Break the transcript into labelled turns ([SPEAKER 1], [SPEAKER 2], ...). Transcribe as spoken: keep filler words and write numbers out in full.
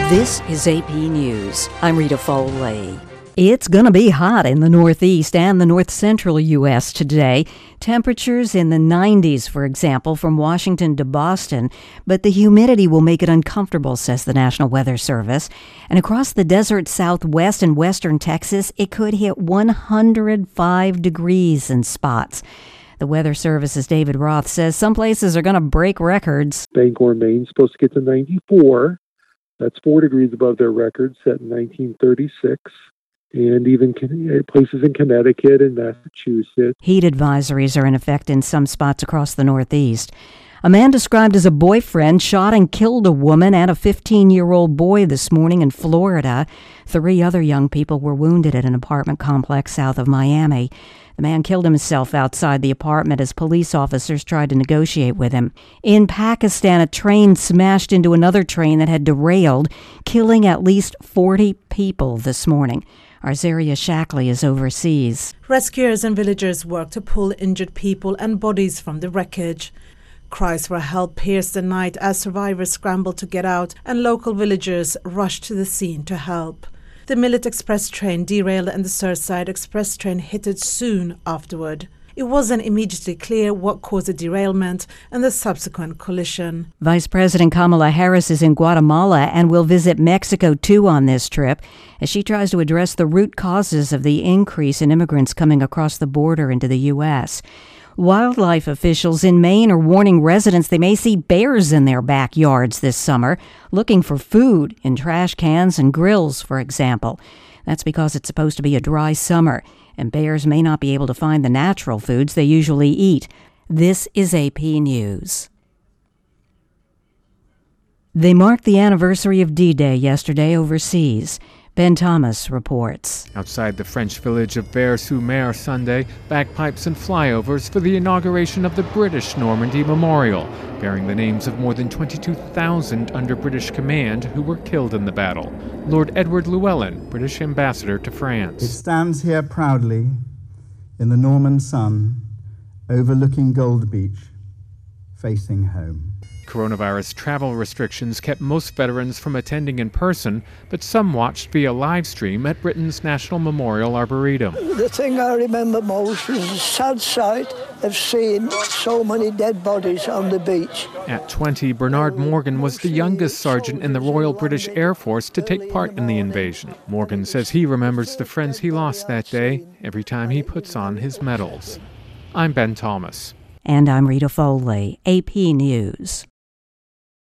[SPEAKER 1] This is A P News. I'm Rita Foley. It's going to be hot in the northeast and the north central U S today. Temperatures in the nineties, for example, from Washington to Boston. But the humidity will make it uncomfortable, says the National Weather Service. And across the desert southwest and western Texas, it could hit one hundred five degrees in spots. The Weather Service's David Roth says some places are going to break records.
[SPEAKER 2] Bangor, Maine's supposed to get to ninety-four. That's four degrees above their record set in nineteen thirty-six. And even places in Connecticut and Massachusetts.
[SPEAKER 1] Heat advisories are in effect in some spots across the Northeast. A man described as a boyfriend shot and killed a woman and a fifteen-year-old boy this morning in Florida. Three other young people were wounded at an apartment complex south of Miami. The man killed himself outside the apartment as police officers tried to negotiate with him. In Pakistan, a train smashed into another train that had derailed, killing at least forty people this morning. Arzaria Shackley is overseas.
[SPEAKER 3] Rescuers and villagers work to pull injured people and bodies from the wreckage. Cries for help pierced the night as survivors scrambled to get out and local villagers rushed to the scene to help. The Millet Express train derailed and the Surfside Express train hit it soon afterward. It wasn't immediately clear what caused the derailment and the subsequent collision.
[SPEAKER 1] Vice President Kamala Harris is in Guatemala and will visit Mexico too on this trip as she tries to address the root causes of the increase in immigrants coming across the border into the U S. Wildlife officials in Maine are warning residents they may see bears in their backyards this summer, looking for food in trash cans and grills, for example. That's because it's supposed to be a dry summer, and bears may not be able to find the natural foods they usually eat. This is A P News. They marked the anniversary of D-Day yesterday overseas. Ben Thomas reports.
[SPEAKER 4] Outside the French village of Vers-sur-Mer Sunday, bagpipes and flyovers for the inauguration of the British Normandy Memorial, bearing the names of more than twenty-two thousand under British command who were killed in the battle. Lord Edward Llewellyn, British ambassador to France.
[SPEAKER 5] It stands here proudly in the Norman sun, overlooking Gold Beach, facing home.
[SPEAKER 4] Coronavirus travel restrictions kept most veterans from attending in person, but some watched via live stream at Britain's National Memorial Arboretum.
[SPEAKER 6] The thing I remember most was the sad sight of seeing so many dead bodies on the beach.
[SPEAKER 4] At twenty, Bernard Morgan was the youngest sergeant in the Royal British Air Force to take part in the invasion. Morgan says he remembers the friends he lost that day every time he puts on his medals. I'm Ben Thomas.
[SPEAKER 1] And I'm Rita Foley, A P News.